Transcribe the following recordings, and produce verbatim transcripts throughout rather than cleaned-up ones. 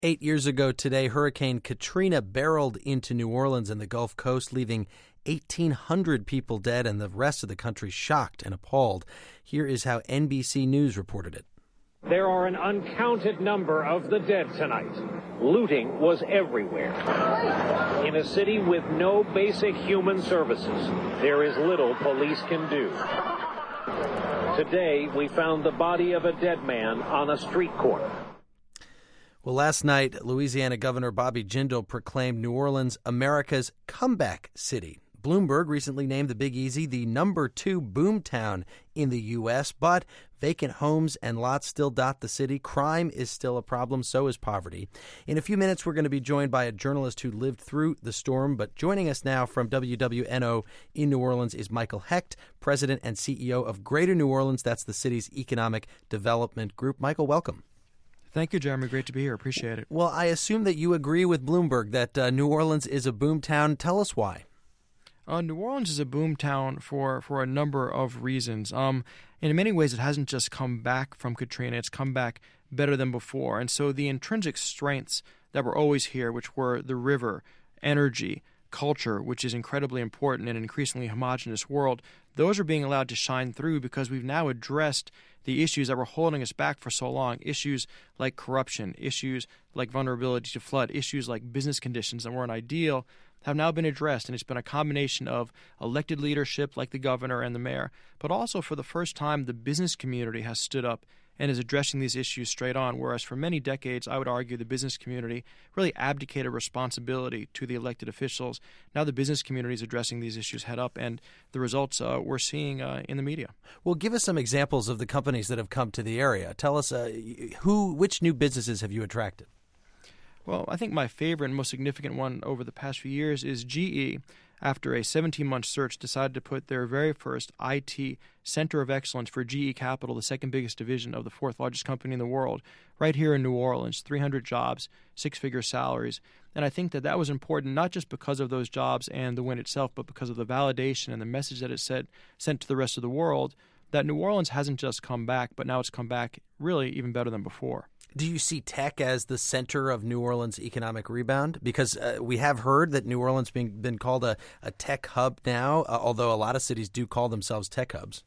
Eight years ago today, Hurricane Katrina barreled into New Orleans and the Gulf Coast, leaving eighteen hundred people dead and the rest of the country shocked and appalled. Here is how N B C News reported it. There are an uncounted number of the dead tonight. Looting was everywhere. In a city with no basic human services, there is little police can do. Today, we found the body of a dead man on a street corner. Well, last night, Louisiana Governor Bobby Jindal proclaimed New Orleans America's comeback city. Bloomberg recently named the Big Easy the number two boomtown in the U S, but vacant homes and lots still dot the city. Crime is still a problem, so is poverty. In a few minutes, we're going to be joined by a journalist who lived through the storm, but joining us now from W W N O in New Orleans is Michael Hecht, president and C E O of Greater New Orleans. That's the city's economic development group. Michael, welcome. Thank you, Jeremy. Great to be here. Appreciate it. Well, I assume that you agree with Bloomberg that uh, New Orleans is a boomtown. Tell us why. Uh, New Orleans is a boomtown for, for a number of reasons. Um, in many ways, it hasn't just come back from Katrina. It's come back better than before. And so the intrinsic strengths that were always here, which were the river, energy, culture, which is incredibly important in an increasingly homogenous world, those are being allowed to shine through because we've now addressed the issues that were holding us back for so long, issues like corruption, issues like vulnerability to flood, issues like business conditions that weren't ideal, have now been addressed. And it's been a combination of elected leadership like the governor and the mayor, but also for the first time, the business community has stood up and is addressing these issues straight on, whereas for many decades, I would argue the business community really abdicated responsibility to the elected officials. Now the business community is addressing these issues head up, and the results uh, we're seeing uh, in the media. Well, give us some examples of the companies that have come to the area. Tell us uh, who, which new businesses have you attracted? Well, I think my favorite and most significant one over the past few years is G E. After a seventeen-month search, decided to put their very first I T Center of Excellence for G E Capital, the second biggest division of the fourth largest company in the world, right here in New Orleans, three hundred jobs, six-figure salaries. And I think that that was important not just because of those jobs and the win itself, but because of the validation and the message that it said, sent to the rest of the world that New Orleans hasn't just come back, but now it's come back really even better than before. Do you see tech as the center of New Orleans' economic rebound? Because uh, we have heard that New Orleans being been called a, a tech hub now, uh, although a lot of cities do call themselves tech hubs.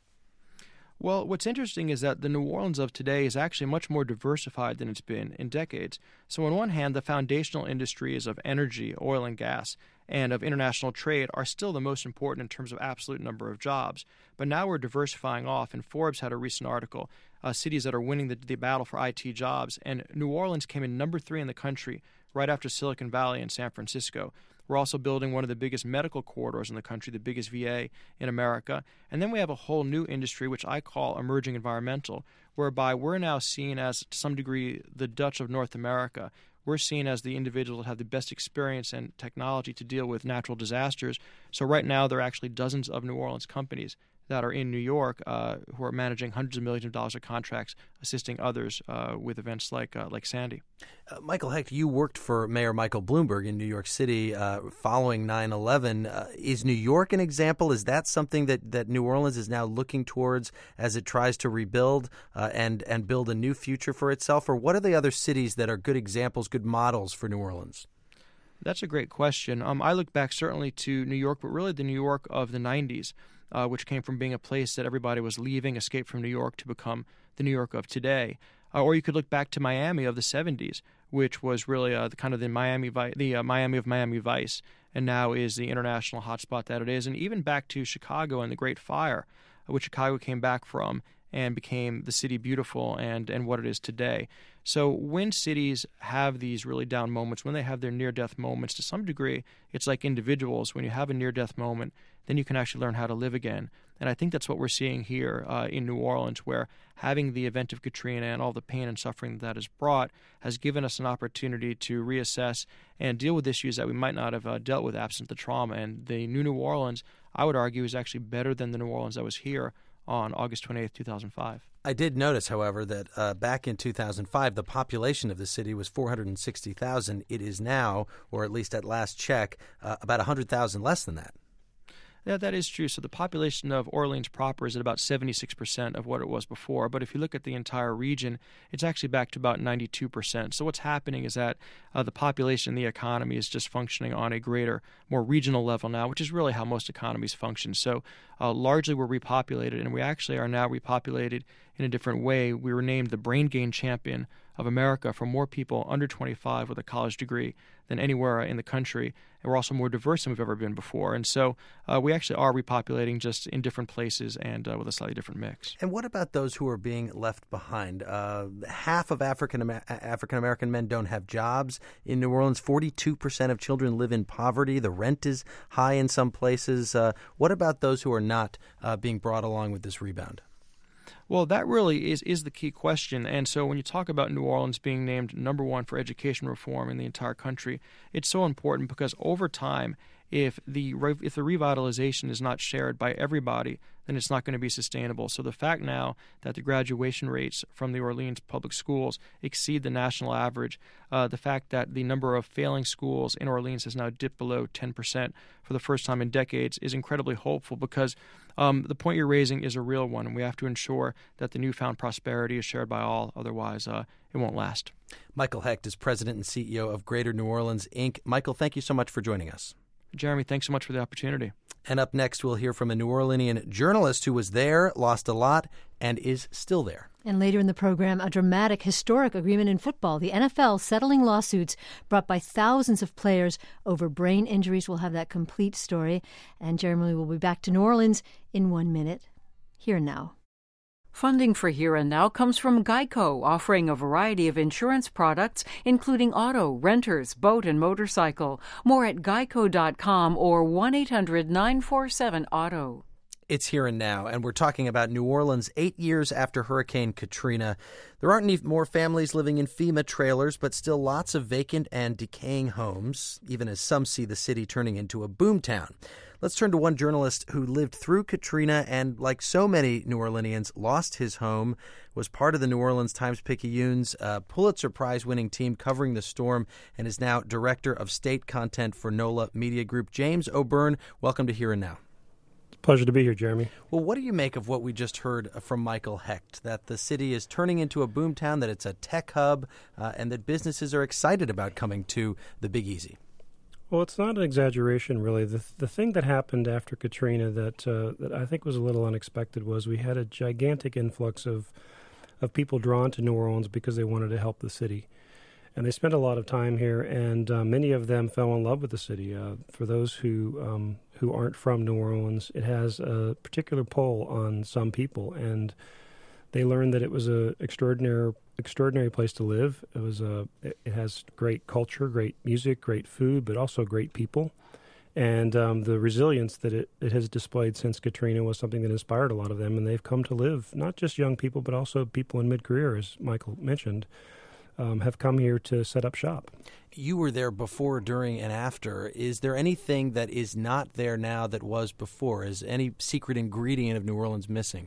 Well, what's interesting is that the New Orleans of today is actually much more diversified than it's been in decades. So on one hand, the foundational industries of energy, oil and gas, and of international trade are still the most important in terms of absolute number of jobs. But now we're diversifying off, and Forbes had a recent article, uh, cities that are winning the, the battle for I T jobs, and New Orleans came in number three in the country, right after Silicon Valley and San Francisco. We're also building one of the biggest medical corridors in the country, the biggest V A in America. And then we have a whole new industry, which I call emerging environmental, whereby we're now seen as, to some degree, the Dutch of North America. We're seen as the individuals that have the best experience and technology to deal with natural disasters. So right now, there are actually dozens of New Orleans companies that are in New York uh, who are managing hundreds of millions of dollars of contracts, assisting others uh, with events like uh, like Sandy. Uh, Michael Hecht, you worked for Mayor Michael Bloomberg in New York City uh, following nine eleven. Uh, is New York an example? Is that something that, that New Orleans is now looking towards as it tries to rebuild uh, and, and build a new future for itself? Or what are the other cities that are good examples, good models for New Orleans? That's a great question. Um, I look back certainly to New York, but really the New York of the nineties. Uh, which came from being a place that everybody was leaving, escaped from New York to become the New York of today. Uh, or you could look back to Miami of the seventies, which was really uh, the kind of the Miami the uh, Miami of Miami Vice, and now is the international hotspot that it is. And even back to Chicago and the Great Fire, uh, which Chicago came back from and became the city beautiful and, and what it is today. So when cities have these really down moments, when they have their near-death moments, to some degree, it's like individuals. When you have a near-death moment, then you can actually learn how to live again. And I think that's what we're seeing here uh, in New Orleans, where having the event of Katrina and all the pain and suffering that that has brought has given us an opportunity to reassess and deal with issues that we might not have uh, dealt with absent the trauma. And the new New Orleans, I would argue, is actually better than the New Orleans that was here on August twenty-eighth, two thousand five. I did notice, however, that uh, back in two thousand five, the population of the city was four hundred sixty thousand. It is now, or at least at last check, uh, about one hundred thousand less than that. Yeah, that is true. So the population of Orleans proper is at about seventy-six percent of what it was before. But if you look at the entire region, it's actually back to about ninety-two percent. So what's happening is that uh, the population and the economy is just functioning on a greater, more regional level now, which is really how most economies function. So uh, largely we're repopulated, and we actually are now repopulated in a different way. We were named the brain gain champion of America for more people under twenty-five with a college degree than anywhere in the country. And we're also more diverse than we've ever been before. And so uh, we actually are repopulating, just in different places and uh, with a slightly different mix. And what about those who are being left behind? Uh, half of African African American men don't have jobs in New Orleans. forty-two percent of children live in poverty. The rent is high in some places. Uh, what about those who are not uh, being brought along with this rebound? Well, that really is, is the key question. And so when you talk about New Orleans being named number one for education reform in the entire country, it's so important because over time, if the if the revitalization is not shared by everybody, then it's not going to be sustainable. So the fact now that the graduation rates from the Orleans public schools exceed the national average, uh, the fact that the number of failing schools in Orleans has now dipped below ten percent for the first time in decades is incredibly hopeful because um, the point you're raising is a real one, and we have to ensure that the newfound prosperity is shared by all. Otherwise, uh, it won't last. Michael Hecht is president and C E O of Greater New Orleans, Incorporated. Michael, thank you so much for joining us. Jeremy, thanks so much for the opportunity. And up next, we'll hear from a New Orleanian journalist who was there, lost a lot, and is still there. And later in the program, a dramatic, historic agreement in football. The N F L settling lawsuits brought by thousands of players over brain injuries. We'll have that complete story. And Jeremy will be back to New Orleans in one minute. Here and now. Funding for Here and Now comes from Geico, offering a variety of insurance products, including auto, renters, boat, and motorcycle. More at geico dot com or one eight hundred nine four seven auto. It's Here and Now, and we're talking about New Orleans eight years after Hurricane Katrina. There aren't any more families living in FEMA trailers, but still lots of vacant and decaying homes, even as some see the city turning into a boomtown. Let's turn to one journalist who lived through Katrina and, like so many New Orleanians, lost his home, was part of the New Orleans Times-Picayune's uh, Pulitzer Prize-winning team covering the storm, and is now director of state content for NOLA Media Group. James O'Byrne, welcome to Here and Now. Pleasure to be here, Jeremy. Well, what do you make of what we just heard from Michael Hecht, that the city is turning into a boomtown, that it's a tech hub, uh, and that businesses are excited about coming to the Big Easy? Well, it's not an exaggeration, really. The the thing that happened after Katrina that uh, that I think was a little unexpected was we had a gigantic influx of of people drawn to New Orleans because they wanted to help the city. And they spent a lot of time here, and uh, many of them fell in love with the city. Uh, for those who um, who aren't from New Orleans, it has a particular pull on some people, and they learned that it was a extraordinary extraordinary place to live. It was a it, it has great culture, great music, great food, but also great people. And um, the resilience that it, it has displayed since Katrina was something that inspired a lot of them, and they've come to live, not just young people, but also people in mid-career, as Michael mentioned. Um, have come here to set up shop. You were there before, during, and after. Is there anything that is not there now that was before? Is any secret ingredient of New Orleans missing?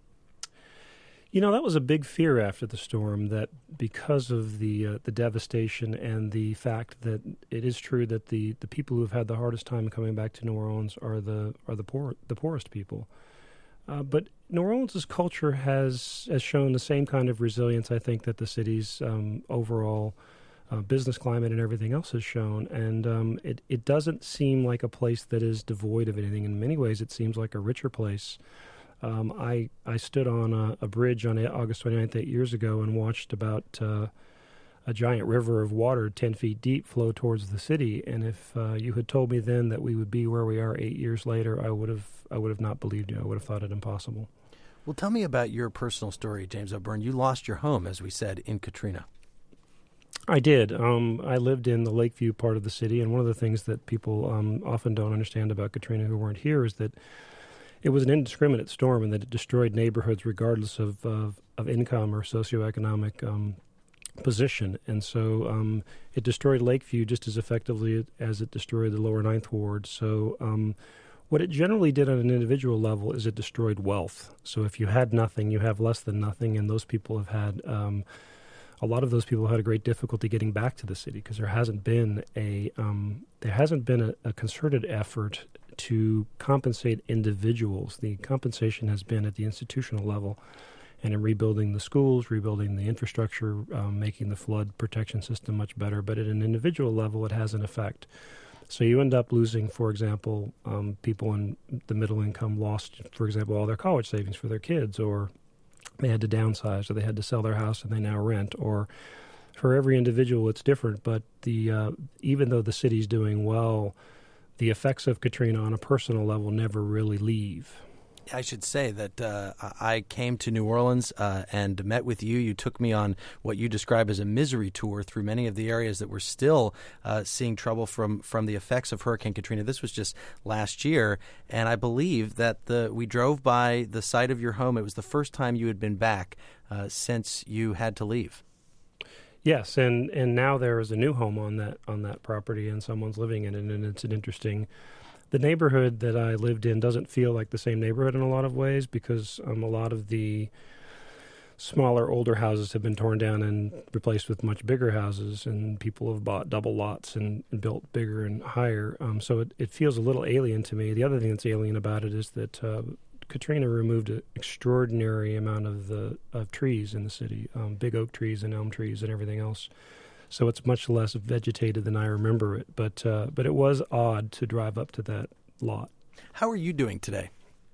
You know, that was a big fear after the storm, that because of the uh, the devastation and the fact that it is true that the, the people who have had the hardest time coming back to New Orleans are the are the poor the poorest people. Uh, but New Orleans' culture has has shown the same kind of resilience, I think, that the city's um, overall uh, business climate and everything else has shown. And um, it, it doesn't seem like a place that is devoid of anything. In many ways, it seems like a richer place. Um, I I stood on a, a bridge on August twenty-ninth eight years ago and watched about uh, a giant river of water ten feet deep flow towards the city. And if uh, you had told me then that we would be where we are eight years later, I would have I would have not believed you. I would have thought it impossible. Well, tell me about your personal story, James O'Byrne. You lost your home, as we said, in Katrina. I did. Um, I lived in the Lakeview part of the city, and one of the things that people um, often don't understand about Katrina who weren't here is that it was an indiscriminate storm and that it destroyed neighborhoods regardless of of, of income or socioeconomic um, position. And so um, it destroyed Lakeview just as effectively as it destroyed the lower Ninth Ward. So um, what it generally did on an individual level is it destroyed wealth. So if you had nothing, you have less than nothing, and those people have had, um, a lot of those people had a great difficulty getting back to the city because there hasn't been a um, there hasn't been a, a concerted effort to compensate individuals. The compensation has been at the institutional level, and in rebuilding the schools, rebuilding the infrastructure, um, making the flood protection system much better. But at an individual level, it has an effect. So you end up losing, for example, um, people in the middle income lost, for example, all their college savings for their kids, or they had to downsize, or they had to sell their house and they now rent. Or for every individual, it's different. But the uh, even though the city's doing well, the effects of Katrina on a personal level never really leave. I should say that uh, I came to New Orleans uh, and met with you. You took me on what you describe as a misery tour through many of the areas that were still uh, seeing trouble from, from the effects of Hurricane Katrina. This was just last year, and I believe that the we drove by the site of your home. It was the first time you had been back uh, since you had to leave. Yes, and, and now there is a new home on that on that property, and someone's living in it, and it's an interesting. The neighborhood that I lived in doesn't feel like the same neighborhood in a lot of ways, because um, a lot of the smaller, older houses have been torn down and replaced with much bigger houses, and people have bought double lots and, and built bigger and higher. Um, so it, it feels a little alien to me. The other thing that's alien about it is that uh, Katrina removed an extraordinary amount of the of trees in the city, um, big oak trees and elm trees and everything else. So it's much less vegetated than I remember it. But uh, but it was odd to drive up to that lot. How are you doing today?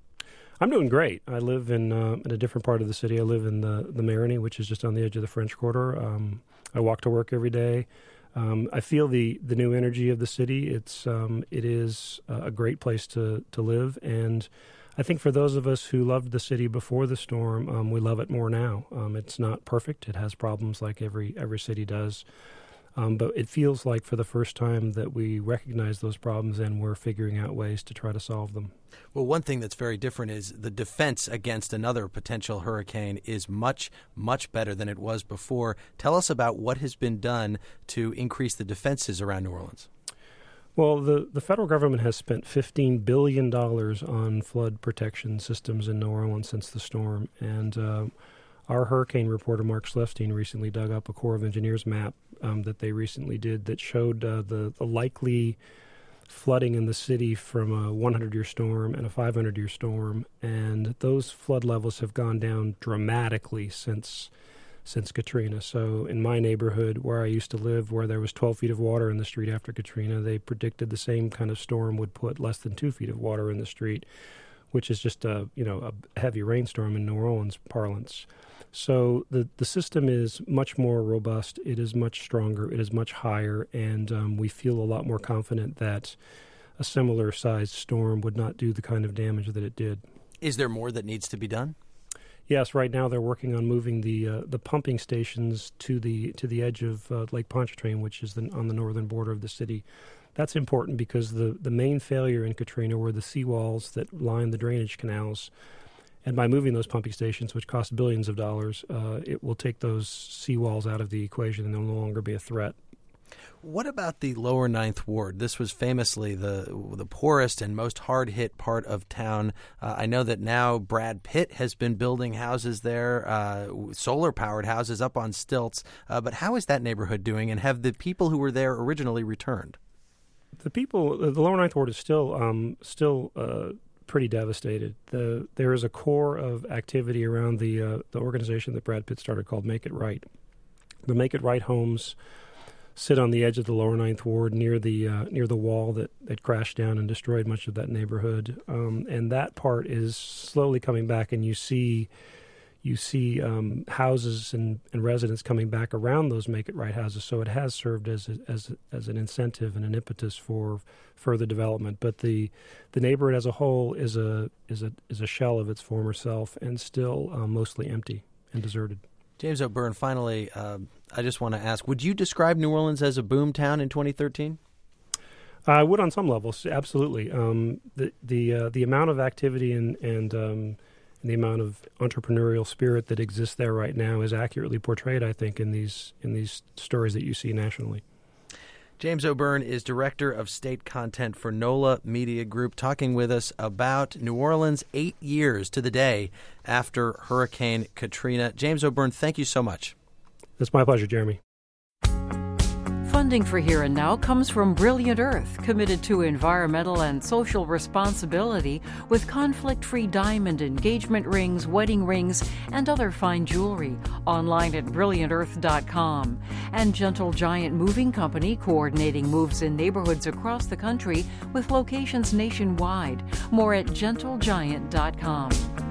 I'm doing great. I live in uh, in a different part of the city. I live in the, the Marigny, which is just on the edge of the French Quarter. Um, I walk to work every day. Um, I feel the, the new energy of the city. It's um, it is a great place to, to live. And I think for those of us who loved the city before the storm, um, we love it more now. Um, it's not perfect. It has problems like every every city does. Um, but it feels like for the first time that we recognize those problems and we're figuring out ways to try to solve them. Well, one thing that's very different is the defense against another potential hurricane is much, much better than it was before. Tell us about what has been done to increase the defenses around New Orleans. Well, the, the federal government has spent fifteen billion dollars on flood protection systems in New Orleans since the storm. And uh, our hurricane reporter, Mark Schlefstein, recently dug up a Corps of Engineers map um, that they recently did that showed uh, the, the likely flooding in the city from a hundred-year storm and a five hundred-year storm. And those flood levels have gone down dramatically since since Katrina. So in my neighborhood where I used to live, where there was twelve feet of water in the street after Katrina, they predicted the same kind of storm would put less than two feet of water in the street, which is just a, you know, a heavy rainstorm in New Orleans parlance. So the, the system is much more robust. It is much stronger. It is much higher. And um, we feel a lot more confident that a similar sized storm would not do the kind of damage that it did. Is there more that needs to be done? Yes, right now they're working on moving the uh, the pumping stations to the to the edge of uh, Lake Pontchartrain, which is the, on the northern border of the city. That's important because the, the main failure in Katrina were the seawalls that line the drainage canals. And by moving those pumping stations, which cost billions of dollars, uh, it will take those seawalls out of the equation and they'll no longer be a threat. What about the lower Ninth Ward? This was famously the the poorest and most hard-hit part of town. Uh, I know that now Brad Pitt has been building houses there, uh, solar-powered houses up on stilts. Uh, but how is that neighborhood doing, and have the people who were there originally returned? The people, the lower Ninth Ward is still um, still uh, pretty devastated. The, there is a core of activity around the uh, the organization that Brad Pitt started called Make It Right. The Make It Right homes sit on the edge of the lower Ninth Ward near the uh, near the wall that, that crashed down and destroyed much of that neighborhood. Um, and that part is slowly coming back, and you see you see um, houses and, and residents coming back around those Make It Right houses. So it has served as a, as as an incentive and an impetus for further development. But the the neighborhood as a whole is a is a is a shell of its former self and still uh, mostly empty and deserted. James O'Byrne, finally, uh, I just want to ask, would you describe New Orleans as a boom town in twenty thirteen? I would on some levels, absolutely. Um, the the uh, the amount of activity and and, um, and the amount of entrepreneurial spirit that exists there right now is accurately portrayed, I think, in these in these stories that you see nationally. James O'Byrne is Director of State Content for NOLA Media Group, talking with us about New Orleans eight years to the day after Hurricane Katrina. James O'Byrne, thank you so much. It's my pleasure, Jeremy. Funding for Here and Now comes from Brilliant Earth, committed to environmental and social responsibility with conflict-free diamond engagement rings, wedding rings, and other fine jewelry. Online at brilliant earth dot com. And Gentle Giant Moving Company, coordinating moves in neighborhoods across the country with locations nationwide. More at gentle giant dot com.